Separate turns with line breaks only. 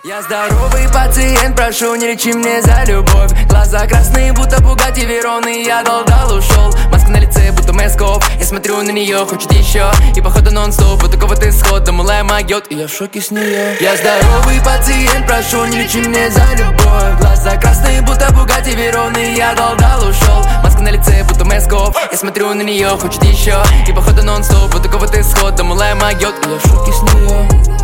Я здоровый пациент, прошу, не лечи мне за любовь. Глаза красные, будто Бугатти Верон, и я дал, ушел. Маска на лице, будто Мэскоп. Я смотрю на нее, хочет еще. И походу нон-стоп, вот такой вот исход. Да малая могет, и я в шоке с нее. Я здоровый пациент, прошу, не лечи мне за любовь. Глаза красные, будто Бугатти Верон, и я дал, ушел. Маска на лице, будто Мэскоп. Я смотрю на нее, хочет еще. И походу нон-стоп, вот такой вот исход. Да малая могет, и я в шоке с нее.